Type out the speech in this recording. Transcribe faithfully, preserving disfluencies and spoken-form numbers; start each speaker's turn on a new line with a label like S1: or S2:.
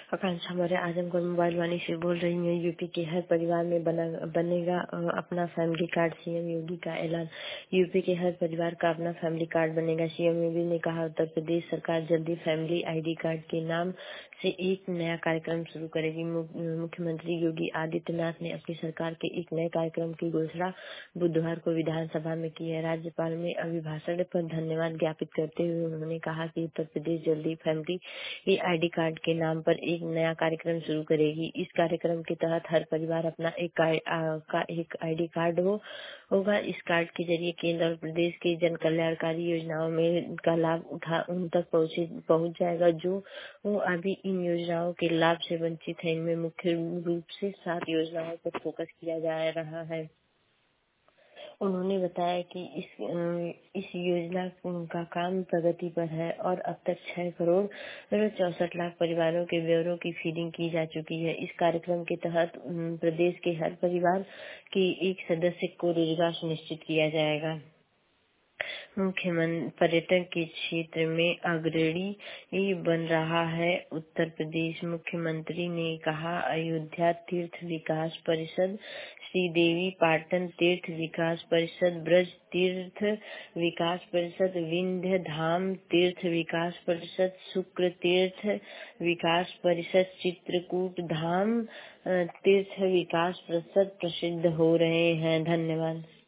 S1: आकांक्षा Maurya Azamgarh mobile Vaani से बोल रही हैं। यूपी के हर परिवार में बना बनेगा अ, अपना फैमिली कार्ड। सीएम योगी का ऐलान। यूपी के हर परिवार का अपना फैमिली कार्ड बनेगा। सीएम योगी ने कहा, उत्तर प्रदेश सरकार जल्दी फैमिली आईडी कार्ड के नाम से एक नया कार्यक्रम शुरू करेगी। मु- मुख्यमंत्री योगी आदित्यनाथ ने अपनी सरकार के एक नए कार्यक्रम की घोषणा बुधवार को विधानसभा में की है। राज्यपाल में अभिभाषण पर धन्यवाद ज्ञापित करते हुए उन्होंने कहा कि उत्तर प्रदेश जल्दी फैमिली ये आईडी कार्ड के नाम पर एक नया कार्यक्रम शुरू करेगी। इस कार्यक्रम के तहत हर परिवार अपना एक आई- आ, का एक आईडी कार्ड हो होगा। इस कार्ड के जरिए केंद्र और प्रदेश की जन कल्याणकारी योजनाओं में का लाभ उठा उन तक पहुंचे पहुंच जाएगा जो वो अभी इन योजनाओं के लाभ से वंचित है। इनमें मुख्य रूप से सात योजनाओं पर फोकस किया जा रहा है। उन्होंने बताया कि इस अ, इस योजना का काम प्रगति पर है और अब तक छह करोड़ चौसठ लाख परिवारों के ब्यौरों की फीडिंग की जा चुकी है। इस कार्यक्रम के तहत अम, प्रदेश के हर परिवार के एक सदस्य को रोजगार सुनिश्चित किया जाएगा। मुख्यमंत्री पर्यटन के क्षेत्र में अग्रणी बन रहा है उत्तर प्रदेश। मुख्यमंत्री ने कहा, अयोध्या तीर्थ विकास परिषद, श्रीदेवी पाटन तीर्थ विकास परिषद, ब्रज तीर्थ विकास परिषद, विंध्य धाम तीर्थ विकास परिषद, शुक्र तीर्थ विकास परिषद, चित्रकूट धाम अ, तीर्थ विकास परिषद प्रसिद्ध हो रहे हैं। धन्यवाद।